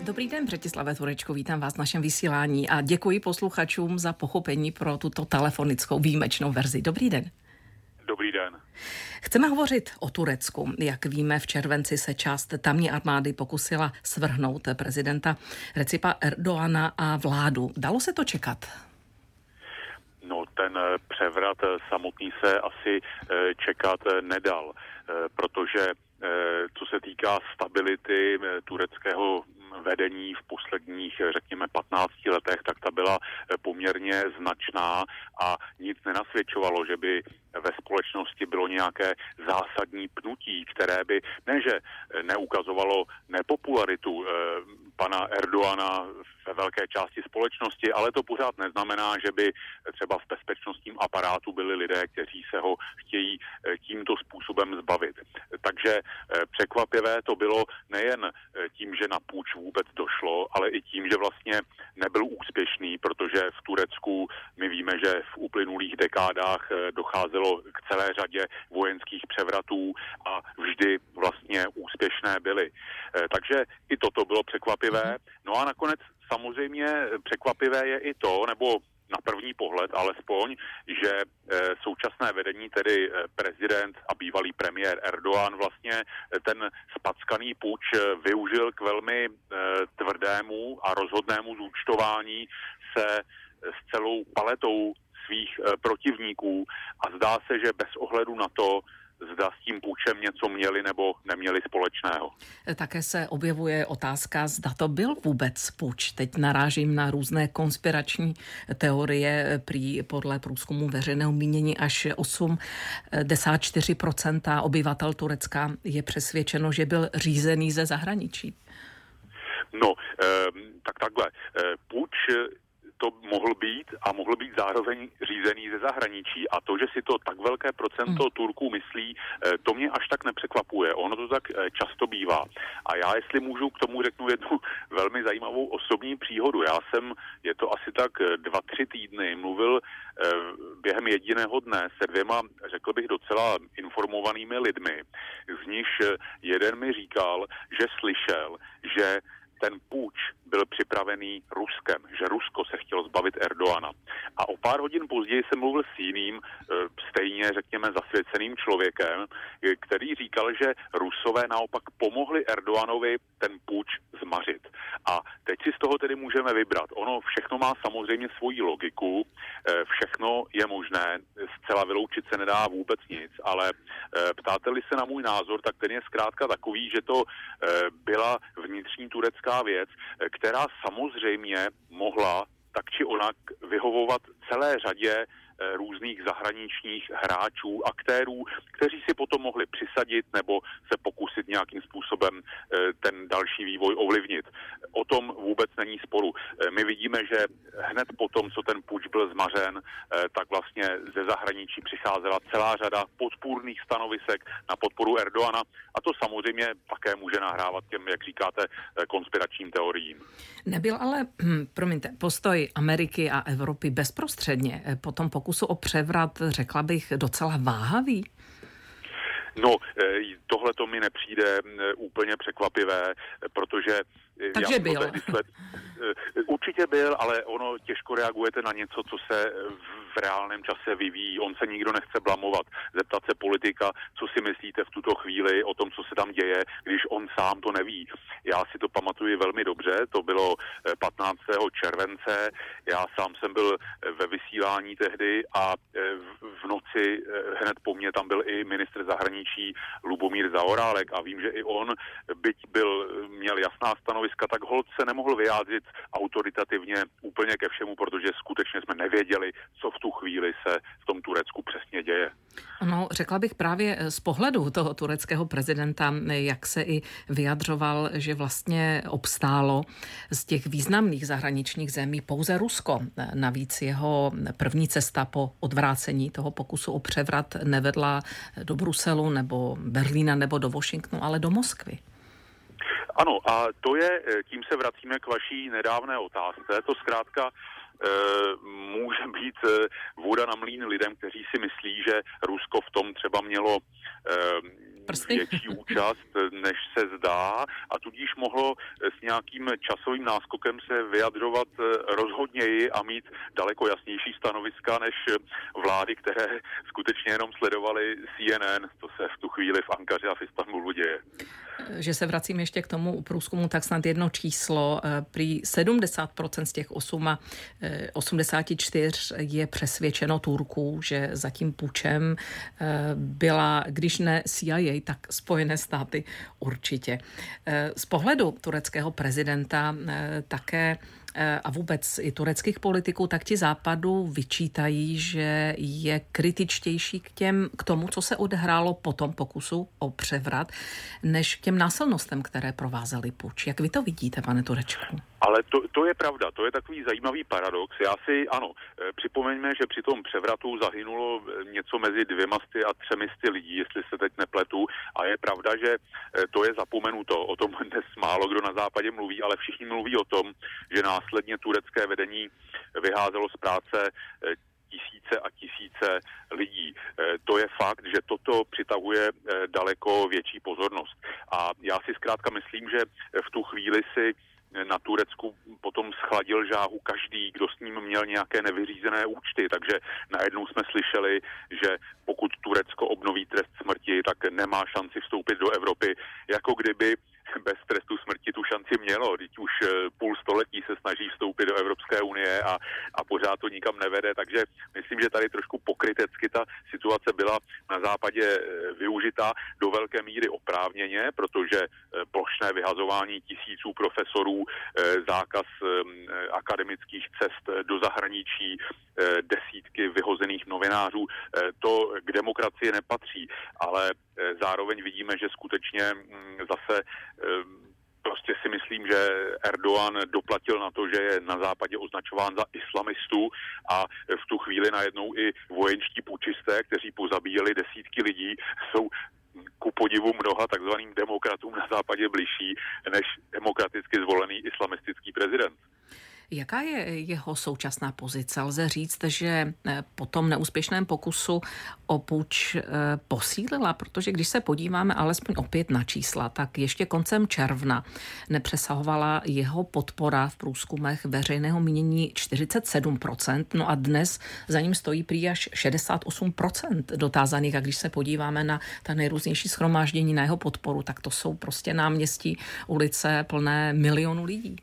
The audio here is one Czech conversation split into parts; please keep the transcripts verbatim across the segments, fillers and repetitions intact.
Dobrý den, Břetislave Turečko, vítám vás v našem vysílání a děkuji posluchačům za pochopení pro tuto telefonickou výjimečnou verzi. Dobrý den. Dobrý den. Chceme hovořit o Turecku. Jak víme, v červenci se část tamní armády pokusila svrhnout prezidenta Recipa Erdoğana a vládu. Dalo se to čekat? No, ten převrat samotný se asi čekat nedal, protože co se týká stability tureckého vedení v posledních, řekněme, patnácti letech, tak ta byla poměrně značná a nic nenasvědčovalo, že by ve společnosti bylo nějaké zásadní pnutí, které by, ne že neukazovalo nepopularitu pana Erdoğana ve velké části společnosti, ale to pořád neznamená, že by třeba v bezpečnostním aparátu byli lidé, kteří se ho chtějí tímto způsobem zbavit. Takže překvapivé to bylo nejen tím, že na puč vůbec došlo, ale i tím, že vlastně nebyl úspěšný, protože v Turecku my víme, že v uplynulých dekádách docházelo k celé řadě vojenských převratů a vždy vlastně úspěšné byly. Takže i toto bylo překvapivé. No a nakonec samozřejmě překvapivé je i to, nebo na první pohled alespoň, že e, současné vedení, tedy e, prezident a bývalý premiér Erdoğan vlastně ten spackaný puč využil k velmi e, tvrdému a rozhodnému zúčtování se s celou paletou svých e, protivníků a zdá se, že bez ohledu na to, zda s tím pučem něco měli nebo neměli společného. Také se objevuje otázka, zda to byl vůbec puč. Teď narážím na různé konspirační teorie. Prý podle průzkumu veřejného mínění až osmdesát čtyři procent obyvatel Turecka je přesvědčeno, že byl řízený ze zahraničí. No, eh, tak takhle. Eh, puč to mohl být a mohl být zároveň řízený ze zahraničí. A to, že si to tak velké procento hmm. Turků myslí, to mě až tak nepřekvapuje. Ono to tak často bývá. A já, jestli můžu, k tomu řeknu jednu velmi zajímavou osobní příhodu. Já jsem, je to asi tak dva, tři týdny, mluvil během jediného dne se dvěma, řekl bych, docela informovanými lidmi. Z nich jeden mi říkal, že slyšel, že ten puč byl připravený Ruskem, že Rusko se chtělo zbavit Erdoğana. A o pár hodin později jsem mluvil s jiným, stejně, řekněme, zasvěceným člověkem, který říkal, že Rusové naopak pomohli Erdoğanovi ten puč zmařit. A teď si z toho tedy můžeme vybrat. Ono všechno má samozřejmě svoji logiku, všechno je možné, zcela vyloučit se nedá vůbec nic, ale ptáte-li se na můj názor, tak ten je zkrátka takový, že to byla vnitřní turecká věc, která samozřejmě mohla tak či onak vyhovovat celé řadě různých zahraničních hráčů, aktérů, kteří si potom mohli přisadit nebo se pokusit nějakým způsobem ten další vývoj ovlivnit. O tom vůbec není sporu. My vidíme, že hned potom, co ten puč byl zmařen, tak vlastně ze zahraničí přicházela celá řada podpůrných stanovisek na podporu Erdoğana a to samozřejmě také může nahrávat těm, jak říkáte, konspiračním teoriím. Nebyl ale, hm, promiňte, postoj Ameriky a Evropy bezprostředně po tom pokusu o převrat, řekla bych, docela váhavý? No, tohle to mi nepřijde úplně překvapivé, protože Takže já byl. Sled... Určitě byl, ale ono těžko reagujete na něco, co se v reálném čase vyvíjí. On se nikdo nechce blamovat. Zeptat se politika, co si myslíte v tuto chvíli o tom, co se tam děje, když on sám to neví. Já si to pamatuji velmi dobře, to bylo patnáctého července, já sám jsem byl ve vysílání tehdy a v noci hned po mně tam byl i ministr zahraničí Lubomír Zaorálek a vím, že i on, byť byl, měl jasná stanoviska, tak holt se nemohl vyjádřit autoritativně úplně ke všemu, protože skutečně jsme nevěděli, co v tu chvíli se v tom Turecku přesně děje. No, řekla bych právě z pohledu toho tureckého prezidenta, jak se i vyjadřoval, že vlastně obstálo z těch významných zahraničních zemí pouze Rusko. Navíc jeho první cesta po odvrácení toho pokusu o převrat nevedla do Bruselu nebo Berlína nebo do Washingtonu, ale do Moskvy. Ano, a to je, tím se vracíme k vaší nedávné otázce. To zkrátka e, může být voda na mlýn lidem, kteří si myslí, že Rusko v tom třeba mělo e, prsty? větší účast, než se zdá, a tudíž mohlo s nějakým časovým náskokem se vyjadřovat rozhodněji a mít daleko jasnější stanoviska než vlády, které skutečně jenom sledovaly C N N. To se v tu chvíli v Ankaře a v Istanbulu děje. Že se vracím ještě k tomu průzkumu, tak snad jedno číslo. Prý sedmdesát procent z těch osmdesáti čtyř je přesvědčeno Turků, že za tím pučem byla, když ne C I A, tak Spojené státy určitě. Z pohledu tureckého prezidenta také a vůbec i tureckých politiků, tak ti západu vyčítají, že je kritičtější k, těm, k tomu, co se odehrálo po tom pokusu o převrat, než k těm násilnostem, které provázely puč. Jak vy to vidíte, pane Turečku? Ale to, to je pravda, to je takový zajímavý paradox. Já si, ano, připomeňme, že při tom převratu zahynulo něco mezi dvěma sty a třemi sty lidí, jestli se teď nepletu. A je pravda, že to je zapomenuto. O tom dnes málo kdo na západě mluví, ale všichni mluví o tom, že následně turecké vedení vyházelo z práce tisíce a tisíce lidí. To je fakt, že toto přitahuje daleko větší pozornost. A já si zkrátka myslím, že v tu chvíli si na Turecku potom schladil žáhu každý, kdo s ním měl nějaké nevyřízené účty, takže najednou jsme slyšeli, že pokud Turecko obnoví trest smrti, tak nemá šanci vstoupit do Evropy, jako kdyby bez trestu smrti tu šanci mělo. Teď už půl století se snaží vstoupit do Evropské unie a, a pořád to nikam nevede, takže myslím, že tady trošku pokrytecky ta situace byla na západě využita do velké míry oprávněně, protože plošné vyhazování tisíců profesorů, zákaz akademických cest do zahraničí, desítky vyhozených novinářů, to k demokracii nepatří, ale zároveň vidíme, že skutečně zase prostě si myslím, že Erdogan doplatil na to, že je na západě označován za islamistu a v tu chvíli najednou i vojenští pučisté, kteří pozabíjeli desítky lidí, jsou ku podivu mnoha takzvaným demokratům na západě bližší než demokraticky zvolený islamistický prezident. Jaká je jeho současná pozice? Lze říct, že po tom neúspěšném pokusu o puč posílila, protože když se podíváme alespoň opět na čísla, tak ještě koncem června nepřesahovala jeho podpora v průzkumech veřejného mínění čtyřicet sedm procent, no a dnes za ním stojí prý až šedesát osm procent dotázaných. A když se podíváme na ta nejrůznější shromáždění na jeho podporu, tak to jsou prostě náměstí, ulice plné milionů lidí.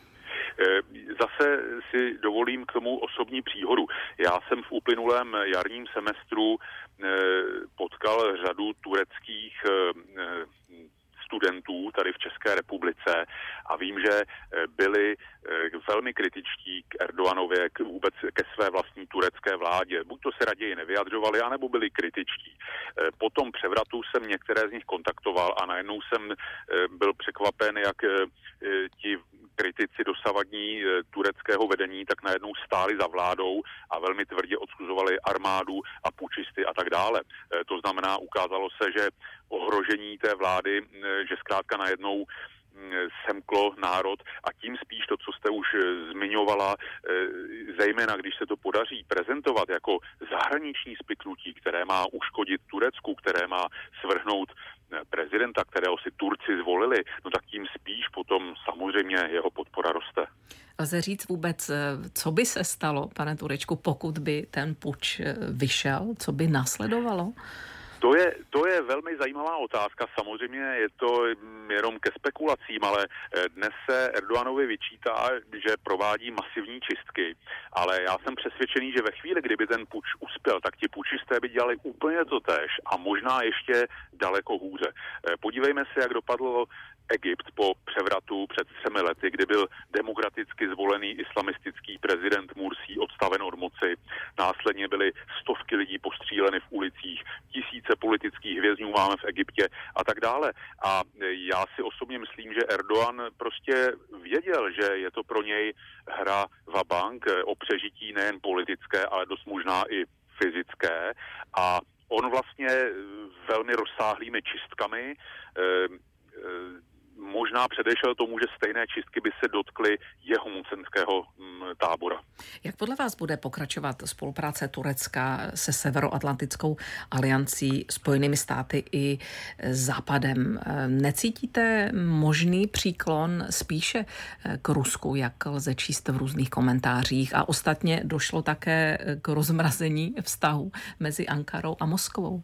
Zase si dovolím k tomu osobní příhodu. Já jsem v uplynulém jarním semestru potkal řadu tureckých studentů tady v České republice a vím, že byli velmi kritičtí k Erdoganově, k vůbec ke své vlastní turecké vládě. Buď to se raději nevyjadřovali, anebo byli kritičtí. Po tom převratu jsem některé z nich kontaktoval a najednou jsem byl překvapen, jak ti kritici dosavadní tureckého vedení tak najednou stáli za vládou a velmi tvrdě odsuzovali armádu a pučisty a tak dále. To znamená, ukázalo se, že ohrožení té vlády, že zkrátka najednou semklo národ a tím spíš to, co jste už zmiňovala, zejména když se to podaří prezentovat jako zahraniční spiknutí, které má uškodit Turecku, které má svrhnout prezidenta, kterého si Turci zvolili, no tak tím spíš potom samozřejmě jeho podpora roste. Lze říct vůbec, co by se stalo, pane Turečku, pokud by ten puč vyšel, co by následovalo? To je, to je velmi zajímavá otázka. Samozřejmě je to jenom ke spekulacím, ale dnes se Erdoganovi vyčítá, že provádí masivní čistky. Ale já jsem přesvědčený, že ve chvíli, kdyby ten puč uspěl, tak ti pučisté by dělali úplně to též a možná ještě daleko hůře. Podívejme se, jak dopadlo Egypt po převratu před třemi lety, kdy byl demokraticky zvolený islamistický prezident Mursi odstaven od moci. Následně byly stovky lidí postříleny v ulicích, tisíce politických vězňů máme v Egyptě a tak dále. A já si osobně myslím, že Erdogan prostě věděl, že je to pro něj hra vabank o přežití nejen politické, ale dost možná i fyzické. A on vlastně velmi rozsáhlými čistkami možná předešel tomu, že stejné čistky by se dotkly jeho mocenského tábora. Jak podle vás bude pokračovat spolupráce Turecka se Severoatlantickou aliancí, Spojenými státy i Západem? Necítíte možný příklon spíše k Rusku, jak lze číst v různých komentářích? A ostatně došlo také k rozmrazení vztahu mezi Ankarou a Moskvou.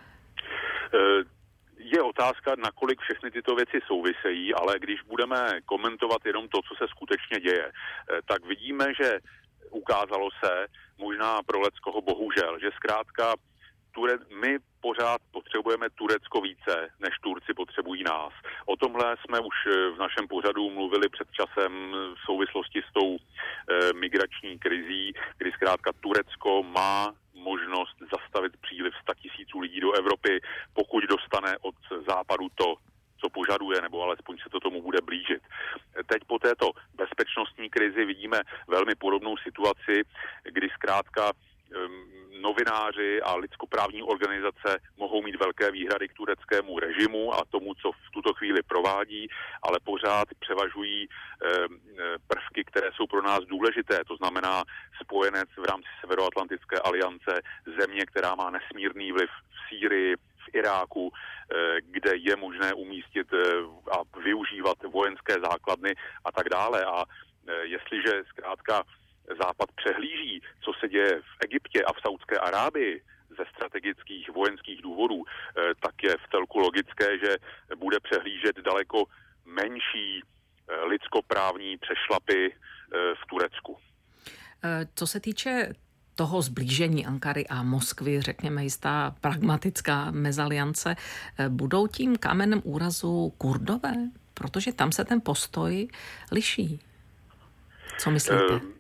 Je otázka, nakolik všechny tyto věci souvisejí, ale když budeme komentovat jenom to, co se skutečně děje, tak vidíme, že ukázalo se, možná pro leckoho bohužel, že zkrátka Ture, my pořád potřebujeme Turecko více, než Turci potřebují nás. O tomhle jsme už v našem pořadu mluvili před časem v souvislosti s tou e, migrační krizí, kdy zkrátka Turecko má možnost zastavit příliv sta tisíců lidí do Evropy, pokud dostane od západu to, co požaduje, nebo alespoň se to tomu bude blížit. Teď po této bezpečnostní krizi vidíme velmi podobnou situaci, kdy zkrátka novináři a lidskoprávní organizace mohou mít velké výhrady k tureckému režimu a tomu, co v tuto chvíli provádí, ale pořád převažují prvky, které jsou pro nás důležité. To znamená spojenec v rámci Severoatlantické aliance, země, která má nesmírný vliv v Sýrii, v Iráku, kde je možné umístit a využívat vojenské základny a tak dále. A jestliže zkrátka Západ přehlíží, co se děje v Egyptě a v Saudské Arábii ze strategických vojenských důvodů, tak je v celku logické, že bude přehlížet daleko menší lidskoprávní přešlapy v Turecku. Co se týče toho zblížení Ankary a Moskvy, řekněme jistá pragmatická mezaliance, budou tím kamenem úrazu Kurdové? Protože tam se ten postoj liší. Co myslíte? Um...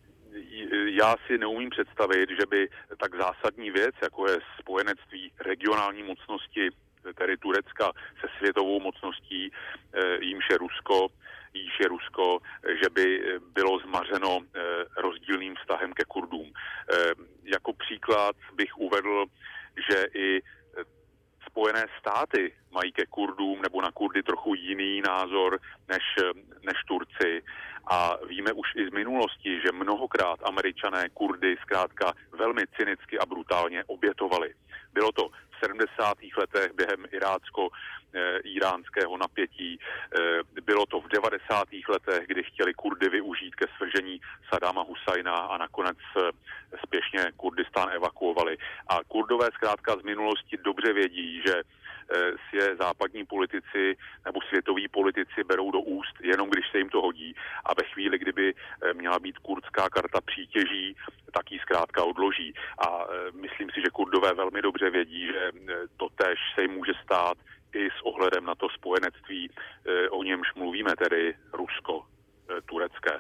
Já si neumím představit, že by tak zásadní věc, jako je spojenectví regionální mocnosti, tedy Turecka, se světovou mocností, jímž je Rusko, jíž je Rusko, že by bylo zmařeno rozdílným vztahem ke Kurdům. Jako příklad bych uvedl, že i Spojené státy mají ke Kurdům nebo na Kurdy trochu jiný názor než, než Turci. A víme už i z minulosti, že mnohokrát Američané Kurdy zkrátka velmi cynicky a brutálně obětovali. Bylo to v sedmdesátých letech během irácko-iránského napětí, bylo to v devadesátých letech, kdy chtěli Kurdy využít ke svržení Saddáma Husajna a nakonec spěšně Kurdistán evakuovali. A Kurdové zkrátka z minulosti dobře vědí, že si je západní politici nebo světoví politici berou do úst, jenom když se jim to hodí. A ve chvíli, kdyby měla být kurdská karta přítěží, tak ji zkrátka odloží. A myslím si, že Kurdové velmi dobře vědí, že totéž se jim může stát i s ohledem na to spojenectví, o němž mluvíme, tedy rusko-turecké.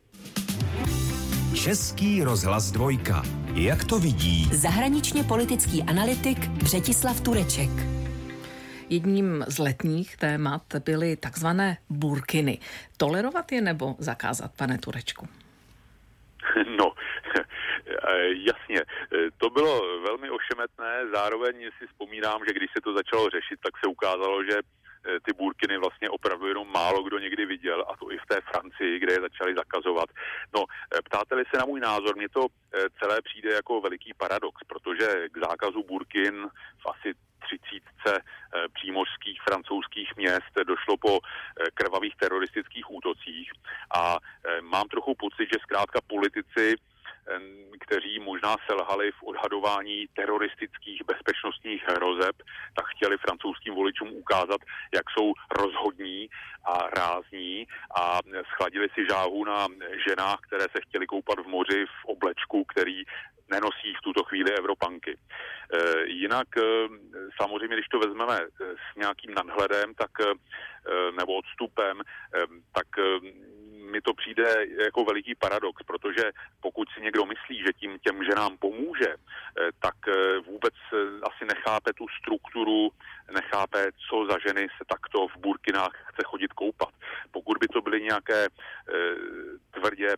Český rozhlas dvojka. Jak to vidí? Zahraničně politický analytik Břetislav Tureček. Jedním z letních témat byly takzvané burkiny. Tolerovat je nebo zakázat, pane Turečku? No, jasně. To bylo velmi ošemetné. Zároveň si vzpomínám, že když se to začalo řešit, tak se ukázalo, že ty burkiny vlastně opravdu jenom málo kdo někdy viděl, a to i v té Francii, kde je začali zakazovat. No, ptáte-li se na můj názor, mně to celé přijde jako veliký paradox, protože k zákazu burkin v asi třicítce přímořských francouzských měst došlo po krvavých teroristických útocích a mám trochu pocit, že zkrátka politici, kteří možná selhali v odhadování teroristických bezpečnostních hrozeb, tak chtěli francouzským voličům ukázat, jak jsou rozhodní a rázní a schladili si žáhu na ženách, které se chtěly koupat v moři v oblečku, který nenosí v tuto chvíli Evropanky. E, jinak e, samozřejmě, když to vezmeme s nějakým nadhledem, tak e, nebo odstupem, e, tak e, mi to přijde jako veliký paradox, protože pokud si někdo myslí, že tím těm ženám pomůže, e, tak e, vůbec e, asi nechápe tu strukturu, nechápe, co za ženy se takto v burkinách chce chodit koupat. Pokud by to byly nějaké e, tvrdě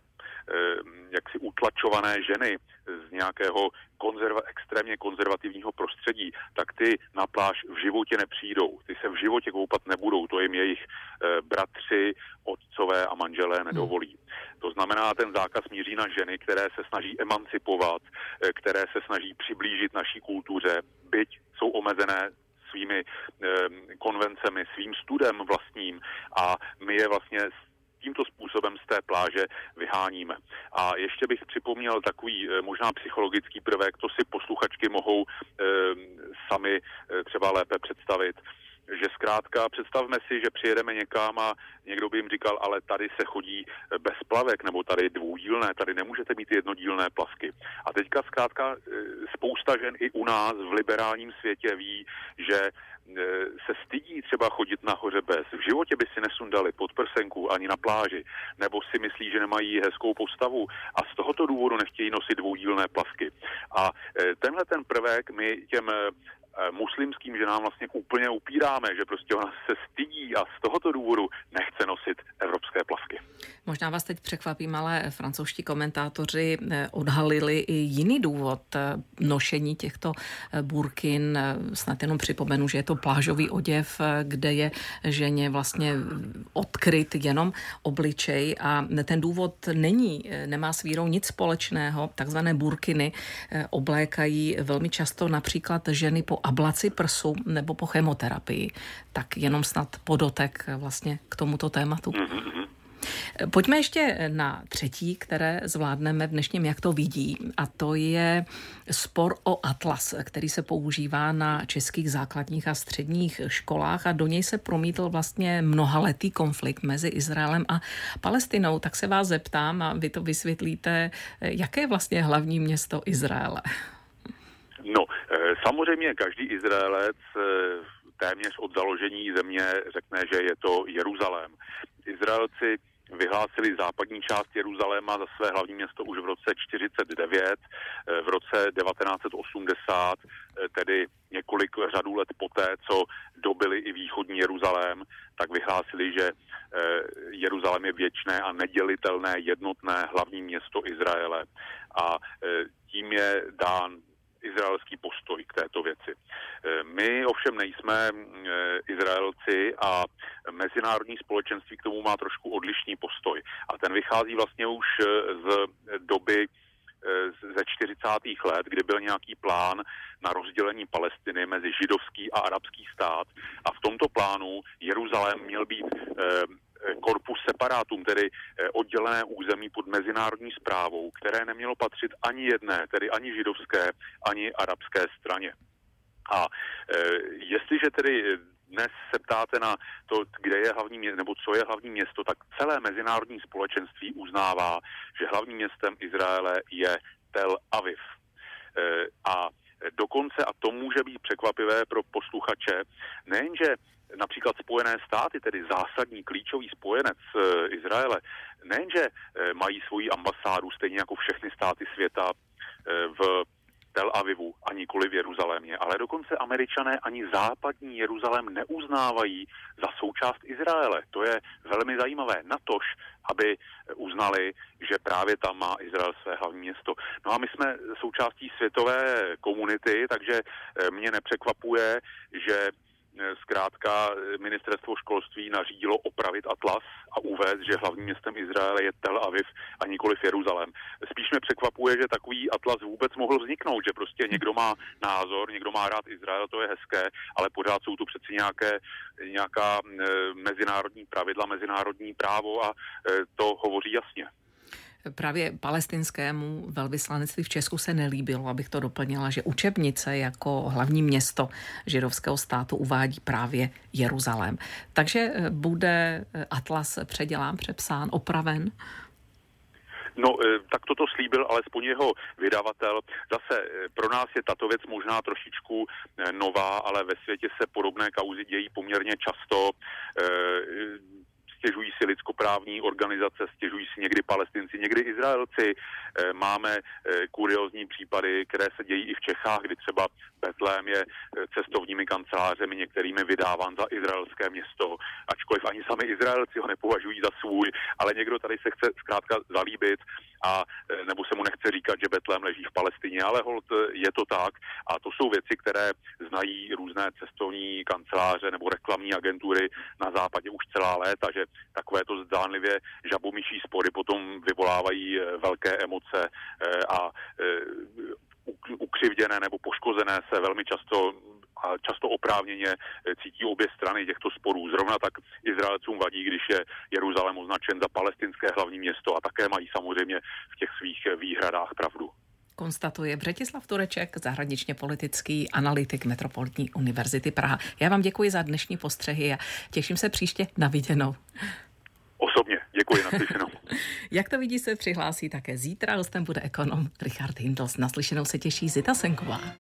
jaksi utlačované ženy z nějakého konzerva, extrémně konzervativního prostředí, tak ty na pláž v životě nepřijdou. Ty se v životě koupat nebudou, to jim jejich e, bratři, otcové a manželé nedovolí. To znamená, ten zákaz míří na ženy, které se snaží emancipovat, e, které se snaží přiblížit naší kultuře, byť jsou omezené svými e, konvencemi, svým studem vlastním a my je vlastně tímto způsobem z té pláže vyháníme. A ještě bych připomněl takový e, možná psychologický prvek, to si posluchačky mohou e, sami e, třeba lépe představit, že zkrátka představme si, že přijedeme někam a někdo by jim říkal, ale tady se chodí bez plavek, nebo tady dvoudílné, tady nemůžete mít jednodílné plavky. A teďka zkrátka spousta žen i u nás v liberálním světě ví, že se stydí třeba chodit nahoře bez. V životě by si nesundali podprsenku ani na pláži, nebo si myslí, že nemají hezkou postavu a z tohoto důvodu nechtějí nosit dvoudílné plavky. A tenhle ten prvek my těm muslimským ženám vlastně úplně upíráme, že prostě ona se stydí a z tohoto důvodu nechce nosit evropské plavky. Možná vás teď překvapím, ale francouzští komentátoři odhalili i jiný důvod nošení těchto burkin. Snad jenom připomenu, že je to plážový oděv, kde je ženě vlastně odkryt jenom obličej a ten důvod není, nemá s vírou nic společného. Takzvané burkiny oblékají velmi často například ženy po ablaci prsu nebo po chemoterapii. Tak jenom snad podotek vlastně k tomuto tématu. Mm-hmm. Pojďme ještě na třetí, které zvládneme v dnešním Jak to vidí, a to je spor o atlas, který se používá na českých základních a středních školách a do něj se promítl vlastně mnohaletý konflikt mezi Izraelem a Palestinou. Tak se vás zeptám a vy to vysvětlíte, jaké je vlastně hlavní město Izraele? No, samozřejmě každý Izraelec téměř od založení země řekne, že je to Jeruzalém. Izraelci vyhlásili západní část Jeruzaléma za své hlavní město už v roce čtyřicet devět, v roce devatenáct set osmdesát, tedy několik řadů let poté, co dobyli i východní Jeruzalém, tak vyhlásili, že Jeruzalém je věčné a nedělitelné jednotné hlavní město Izraele. A tím je dán izraelský postoj k této věci. My ovšem nejsme Izraelci a mezinárodní společenství k tomu má trošku odlišný postoj. A ten vychází vlastně už z doby ze čtyřicátých let, kdy byl nějaký plán na rozdělení Palestiny mezi židovský a arabský stát a v tomto plánu Jeruzalém měl být corpus separatum, tedy oddělené území pod mezinárodní správou, které nemělo patřit ani jedné, tedy ani židovské, ani arabské straně. A e, jestliže tedy dnes se ptáte na to, kde je hlavní město, nebo co je hlavní město, tak celé mezinárodní společenství uznává, že hlavním městem Izraele je Tel Aviv. E, a dokonce, a to může být překvapivé pro posluchače, nejenže například Spojené státy, tedy zásadní klíčový spojenec e, Izraele, nejenže e, mají svoji ambasádu, stejně jako všechny státy světa e, v Tel Avivu a nikoli v Jeruzalémě, ale dokonce Američané ani západní Jeruzalém neuznávají za součást Izraele. To je velmi zajímavé. Natož, aby uznali, že právě tam má Izrael své hlavní město. No a my jsme součástí světové komunity, takže mě nepřekvapuje, že zkrátka ministerstvo školství nařídilo opravit atlas a uvést, že hlavním městem Izraele je Tel Aviv a nikoliv Jeruzalém. Spíš mě překvapuje, že takový atlas vůbec mohl vzniknout, že prostě někdo má názor, někdo má rád Izrael, to je hezké, ale pořád jsou tu přeci nějaké, nějaká e, mezinárodní pravidla, mezinárodní právo a e, to hovoří jasně. Právě palestinskému velvyslanectví v Česku se nelíbilo, abych to doplnila, že učebnice jako hlavní město židovského státu uvádí právě Jeruzalém. Takže bude atlas předělán, přepsán, opraven? No, tak toto slíbil alespoň jeho vydavatel. Zase pro nás je tato věc možná trošičku nová, ale ve světě se podobné kauzy dějí poměrně často. stěžují si lidskoprávní organizace, stěžují si někdy Palestinci, někdy Izraelci. Máme kuriózní případy, které se dějí i v Čechách, kdy třeba Betlém je cestovními kancelářemi některými vydáván za izraelské město, ačkoliv ani sami Izraelci ho nepovažují za svůj, ale někdo tady se chce zkrátka zalíbit a nebo se mu nechce říkat, že Betlém leží v Palestině, ale holt je to tak a to jsou věci, které znají různé cestovní kanceláře nebo reklamní agentury na západě už celá léta, že takovéto zdánlivě žabomyší spory potom vyvolávají velké emoce a ukřivděné nebo poškozené se velmi často a často oprávněně cítí obě strany těchto sporů. Zrovna tak Izraelcům vadí, když je Jeruzalém označen za palestinské hlavní město a také mají samozřejmě v těch svých výhradách pravdu. Konstatuje Břetislav Tureček, zahraničně politický analytik Metropolitní univerzity Praha. Já vám děkuji za dnešní postřehy a těším se příště na viděnou. Osobně děkuji, naslyšenou. Jak to vidí, se přihlásí také zítra. Hostem bude ekonom Richard Hindls. Naslyšenou se těší Zita Senková.